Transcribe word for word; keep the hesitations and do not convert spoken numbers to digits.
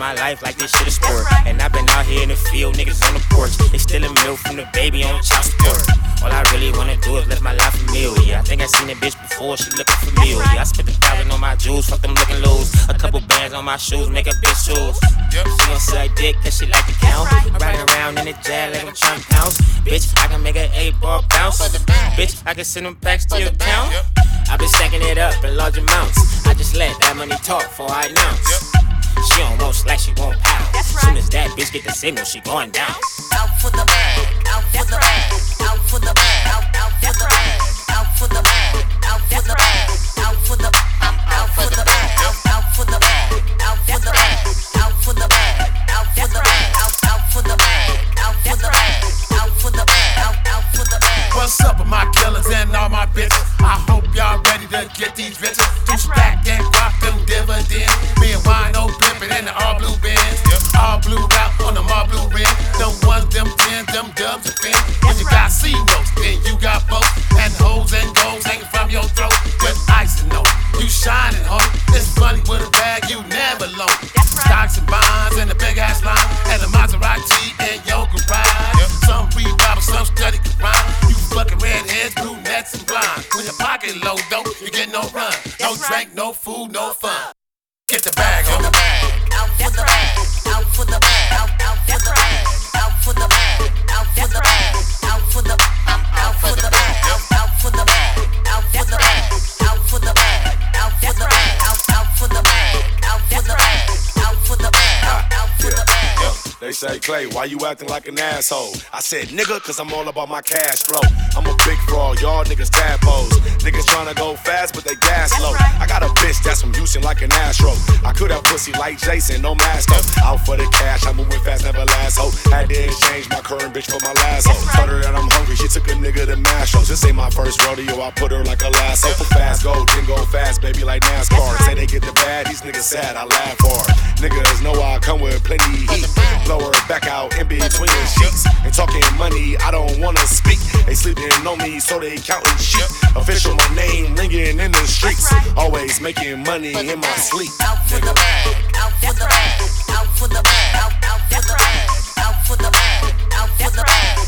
my life like this shit a sport. And I've been out here in the field, niggas on the porch. They stealing milk from the baby on child support. All I really wanna do is live my life a meal, yeah. I think I seen a bitch before, she looking familiar. Yeah, I spent a thousand on my jewels, fuck them looking loose. A couple bands on my shoes, make a bitch choose. She gon' suck dick cause she like to count. Riding around in the jet like I'm trying to pounce. Bitch, I can make an eight ball bounce. Bitch, I can send them packs to your town. I been stacking it up in large amounts. I just let that money talk before I announce. She don't want slack, she want power. Soon as that bitch get the signal, she going down. Out for the bag, out for the bag, out for the bag, out, out for the bag, out for the bag, out for the bag, out for the, I'm out for the bag, out, out for the bag, out for the bag, out for the bag, out for the bag, out, out for the bag, out for the bag, out for the bag, out, out for the bag. What's up with my killers and all my bitches? I hope y'all ready to get these bitches. Two stack and rock them dividends. Me and Wino pimpin' in the all blue bands. All blue out on them all blue rim. Them ones, them tens, them dubs and fins. When you got C notes, then you got both. And hoes and goals hanging from your throat. With ice and note, you shining, ho. It's money with a bag, you never low. Stocks and bonds and the big ass line. And the Maserati in your garage. Some revival, some study can rhyme. You fucking redheads, brunettes and blonde. When your pocket low, though, you get no run. No drink, no food, no fun. Get the bag, out for the bag, out for the bag, out for the bag, out, out for the bag, out for the bag, out for the bag, out for the, I'm out for the bag, out, out for the bag, out for the bag, out for the bag, out for the bag, out, out for the bag, out for the bag, out for the bag, out, out for the bag. They say, Clay, why you acting like an asshole? I said, nigga, cause I'm all about my cash flow. I'm a big fraud, y'all niggas tadpoles. Niggas tryna go fast, but they gas low. I got a bitch that's from Houston like an Astro. I could have pussy like Jason, no mask though. Out for the cash, I'm moving fast, never last ho. Had to exchange my current bitch for my last hoe. Told her that I'm hungry, she took a nigga to Mastros. This ain't my first rodeo, I put her like a lasso. Fast go, then go fast, baby, like NASCAR. Say they get the bad, these niggas sad, I laugh hard. Niggas know I come with plenty heat. Blow her back out in between the sheets. Ain't talking money, I don't wanna speak. They sleeping on me, so they counting sheep. Official, my name ringing in the streets. Always making money in my sleep. Out for the bag, out for the bag, out for the bag, out, out for the bag, out for the bag, out for the bag.